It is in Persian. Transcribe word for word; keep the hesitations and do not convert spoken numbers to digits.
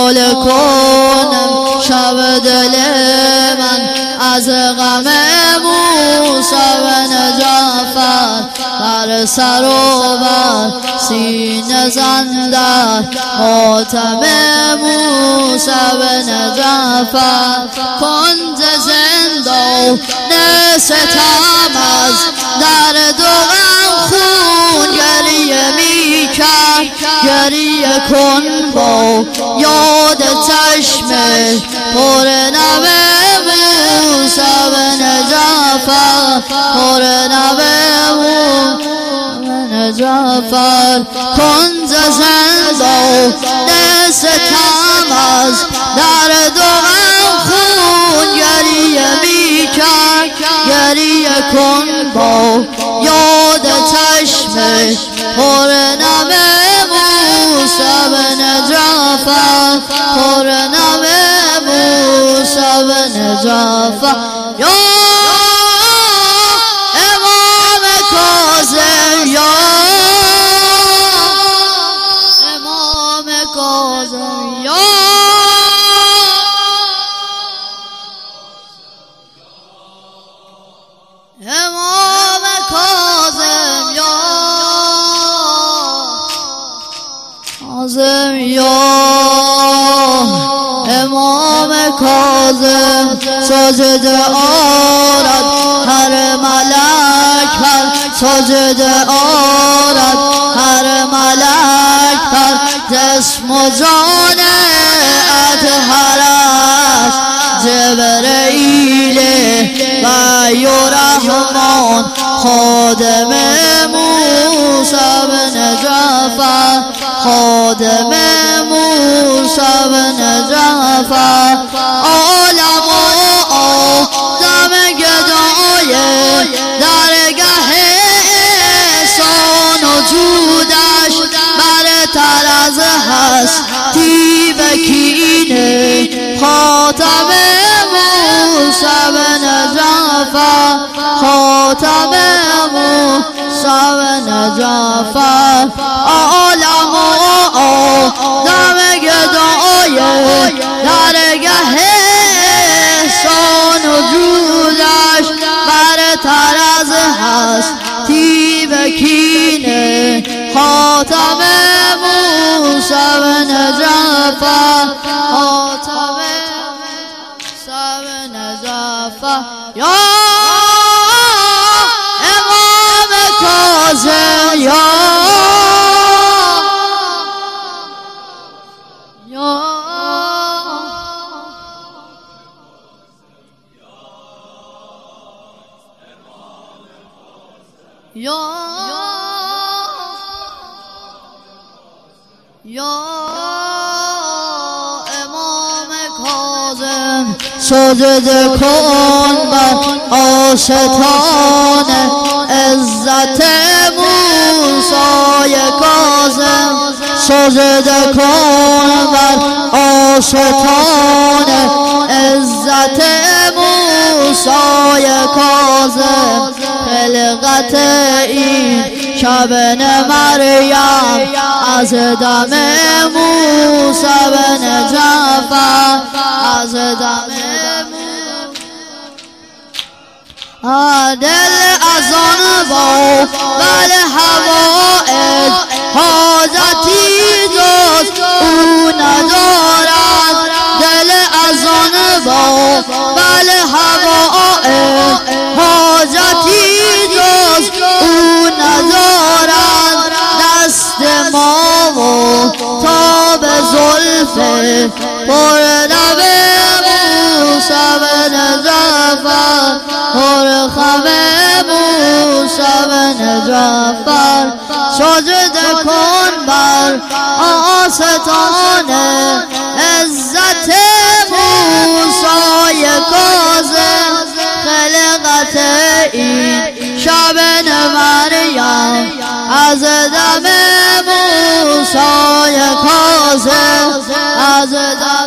حال کنم شب دل من از غم موسی بن جعفر بر سر و بر سینه زندر ماتم موسی بن جعفر کنج زندان ستم از درد و غم خون گریه می کرد گریه کن با یاد چشم پر نم موسی بن جعفر پر نم بن جعفر کنج زندان ستم از درد و غم خون گریه می کرد گریه کن با یاد چشم پر نم موسی بن جعفر پر نم موسی بن جعفر یا امام کاظم یا امام کاظم یا امام کاظم یا کاظم یا امام کاظم سجده آرد هر ملک هر سجده آرد هر ملک هر جسم و جان اطهرش جبرئیل و رحمان خادم موسی بن جعفر خادم موسی بن جعفر عالم و آدم گدای درگه احسان و جودش برتر از هستی و کینه خاتم موسی بن جعفر خاتم موسی بن جعفر عالم و آدم گدای درگه احسان و جودش برتر از هستی و کینه خاتم موسی بن جعفر خاتم موسی بن جعفر یا امام کاظم یا یا یا یا امام کاظم سجده کن بر آستان عزت موسی کاظم سجده کن بر آستان عزت موسی کاظم خلقت این شبن مریم از دم موسی بن جعفر از دم دل از آن با بل حوائج حاجتی جز او ندارد دل از آن با بل حوائج حاجتی جز او ندارد دست ما و تاب زلف پر نب موسی بن جعفر پر خم موسی بن جعفر سجده کن بر آستان عزت موسی کاظم خلقت این شبن مریم از دم موسی کاظم از دم